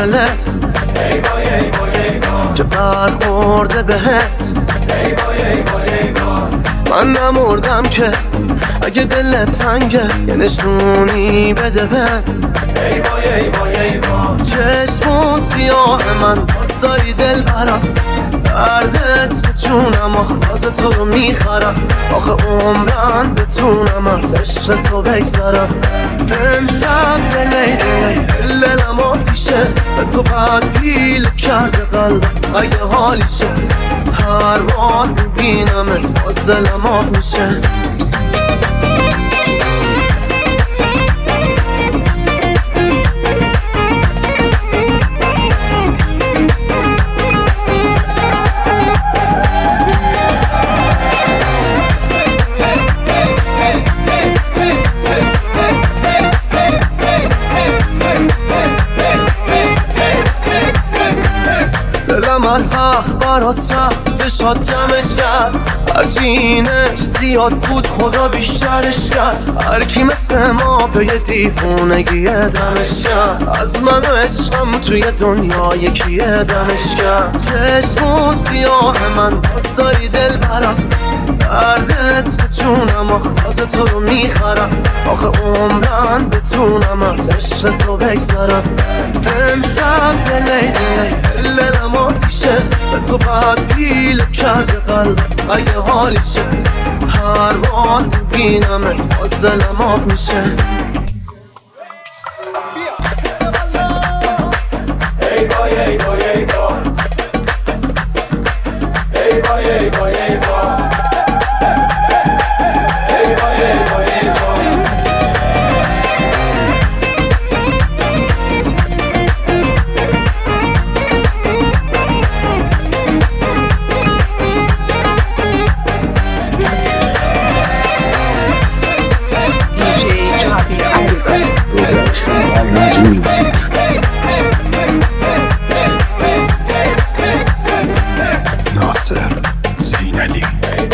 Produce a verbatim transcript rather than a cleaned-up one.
دلت که برخورده بهت. من نمردم که اگه دلت تنگه یه نشونی بده به. چشمون سیاه من باز داری دل برم، دردت به جونم آخواز تو رو میخرم. آخه عمرم بتونم از عشق تو بگذرم. امشب دلیده دلم آتیشه، به تو بعد پیل کرده قلبم اگه حالیشه. هر بار ببینمت باز دلم آب میشه. دلم هر وقت برات رفته شاد جمعش کرد، هرچینش زیاد بود خدا بیشترش کرد. هر کی مثل ما به یه دیوونگی دمش کرد، از من و عشقم توی دنیا یکی دمش کرد. چشمون سیاه من باز داری دل برم، دردت به جونم آخواز تو رو میخرم. آخه عمرم بتونم از عشق تو بگذرم. امشب دلیده دلم آتیشه، به تو بعد پیل کرده قلبم اگه حالیشه. هر بار ببینمت باز دلم آب میشه. ای وای ای وای ای وای ای وای ای وای ای وای ناصر زینالی.